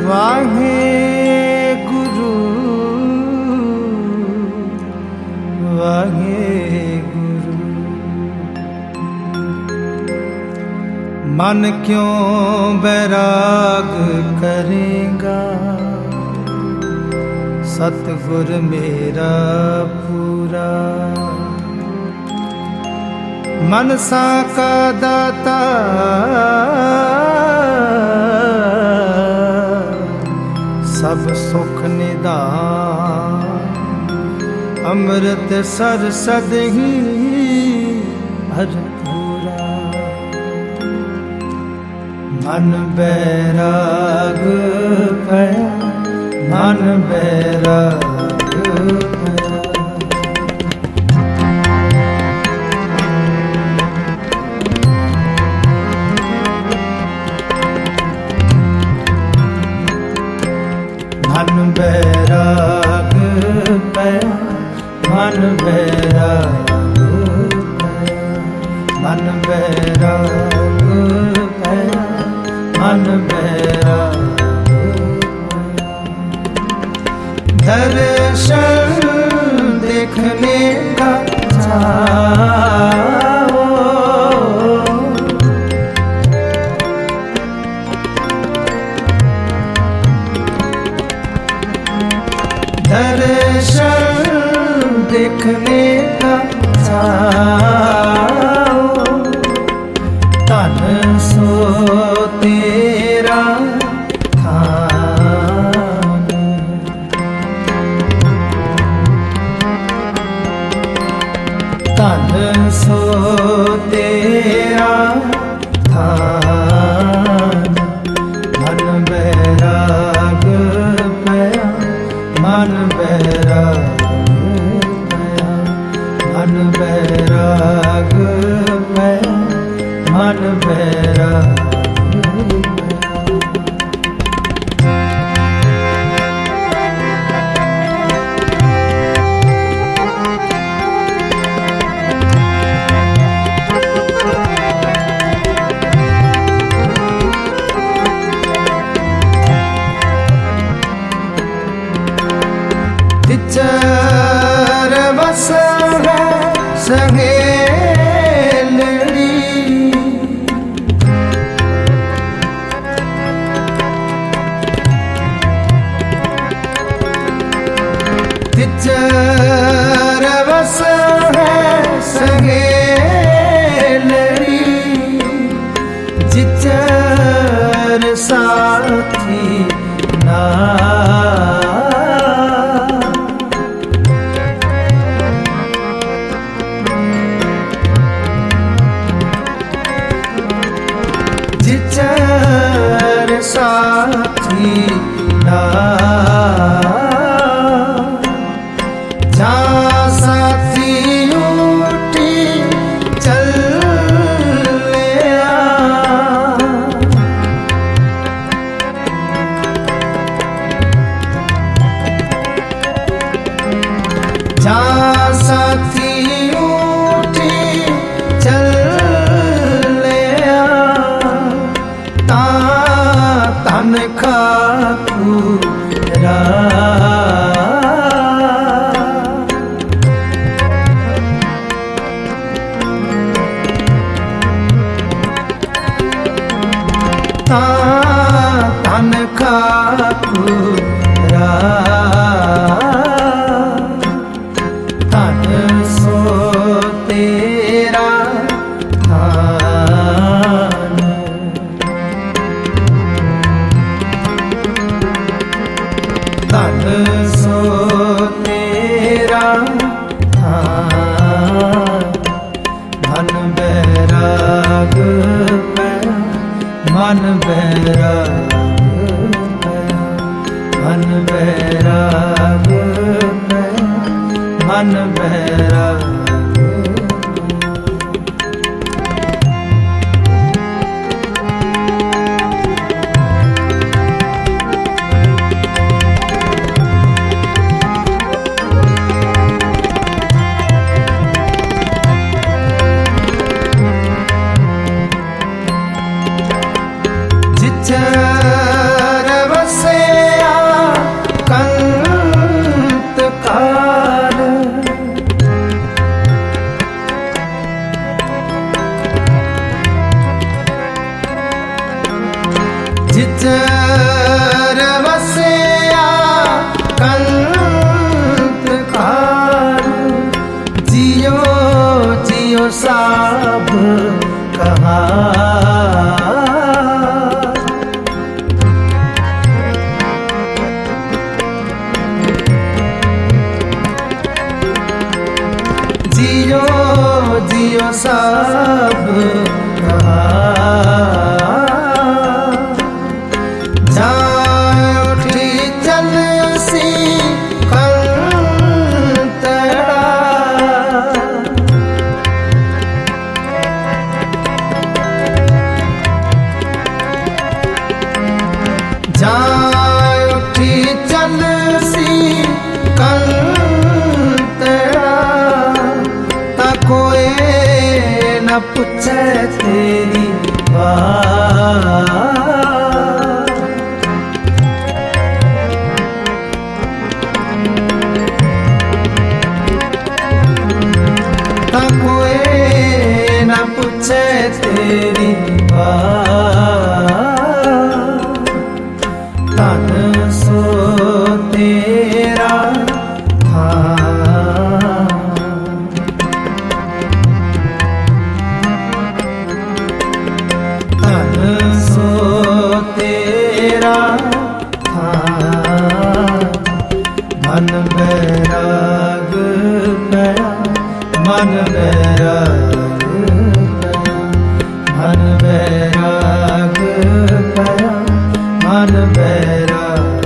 वाहे गुरु वाहे गुरु। मन क्यों बैराग करेगा, सतगुर मेरा पूरा। मनसा का दाता सब सुख निधान, अमृत सर सदही भरपूरा। मन बैराग पया, मन बैराग पया। मन बैराग पया, मन बैराग पया, मन बैराग पया, मन बैराग पया। दर्शन देखने का चाहो, दर्शन देखने का चाहो। तन सो तेरा थान, तन सो तेरा थान। मन बैराग पया, मन बैराग पया, मन बैराग पया, मन बैराग पया। तिचर बस है सहेलड़ी, तिचर बस है सहेलड़ी। जिचर साथी ना, जिचर साथी ना। जा साथी उठी चल लिया, जा साथी उठी चल लिया। तन खापूरा, तन खापूरा। तन सो तेरा थान, तन सो तेरा थान। मन बैराग पया, मन बैराग पया, मन बैराग पया, मन बैराग। जिचर बसे निजर वसया कंत खारू, जियो जियो सब कहा। जियो जियो सब कहा। उठी चल सी कंतड़ा, जा उठी चल सी कंतड़ा, कोई न पूछे तेरी बात। कोई न पूछे तेरी बात। तन सो तेरा था, सो तेरा था। मन बैराग पया, मन बैराग पया, मन बैराग पया, मन बैराग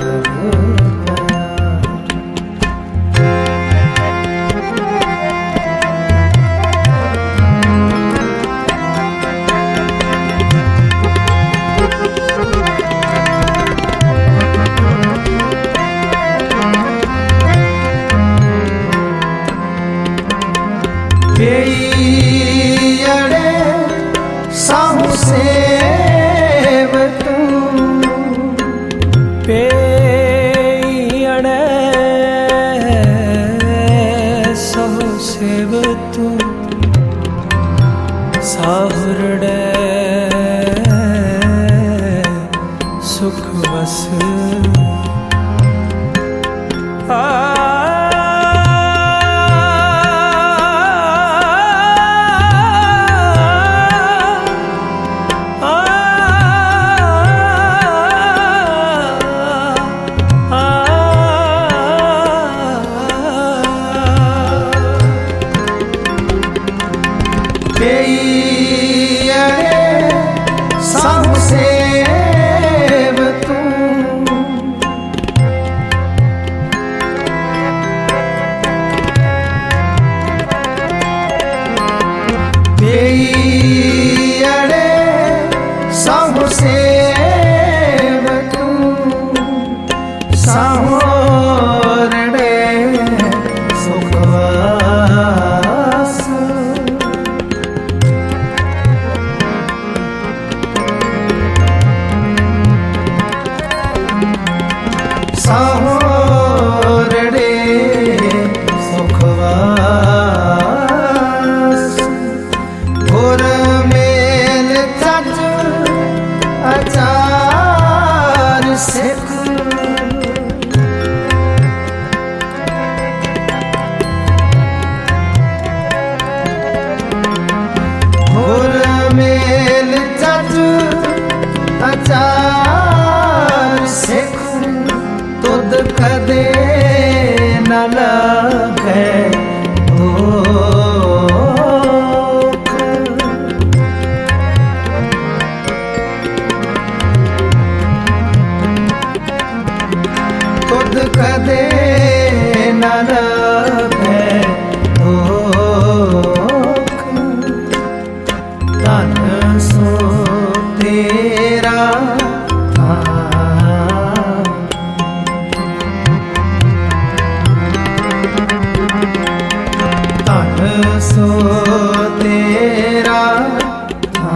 पेयड़े साहु सेव तू, पेयड़े साहु सेव तू, साहुरड़े सुख वस। पेयड़े साहु सेव तू, पेयड़े साहु सेव तू, साहोरड़े सुखवास। साहोरड़े सुखवास। गुर मेल तज अचार सिख, गुर मेल तज अचार सिख। तुद कदे न लगे धोख, तुद कदे न लगे धोख। तन सो तेरा था, सो तेरा था।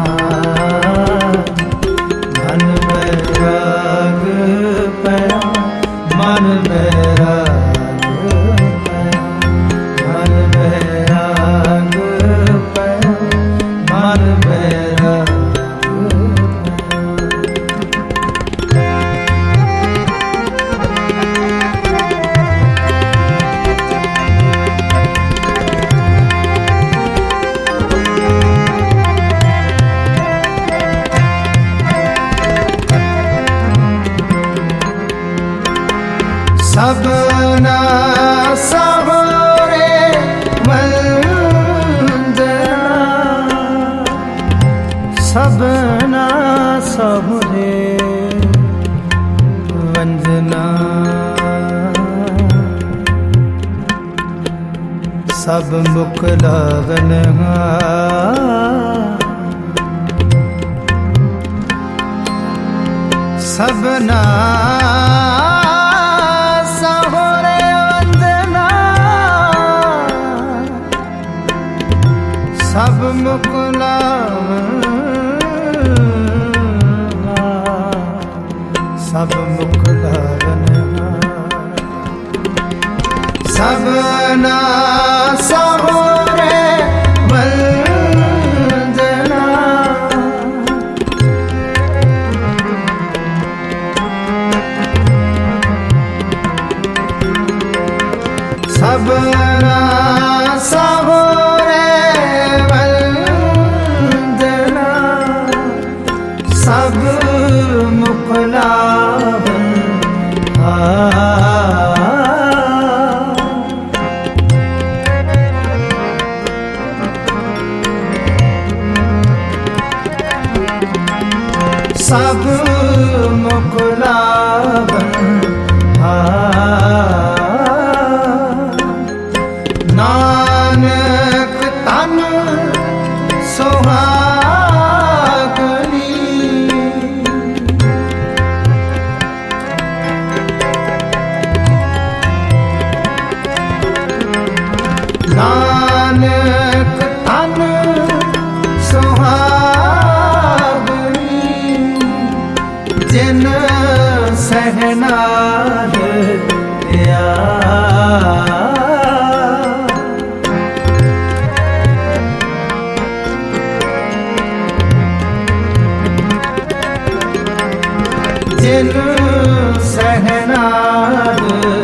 मन बैराग पया, मन बैराग पया, मन बैराग पया, मन बैराग पया। सबना सबरे वंदना सब मुख लागन सबना सहोरे वंदना सब मुख लागन सब मुख लागन सबना सहोरे वंदना सबना सहोरे वंदना सब मुख लागन सब मुख लागन नानक तन सुहागनी नानक तन सुहागनी जिन सहनार जिन सहनार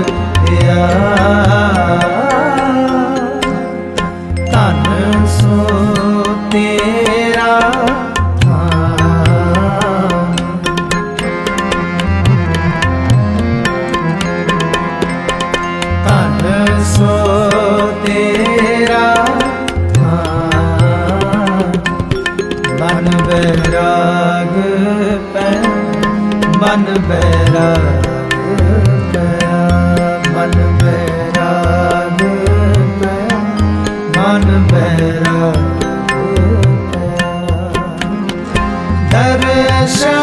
तन सो तेरा तन सो तेरा मन बैराग पै मन बैराग पया मन बैराग पया मन बैराग पया दर्शन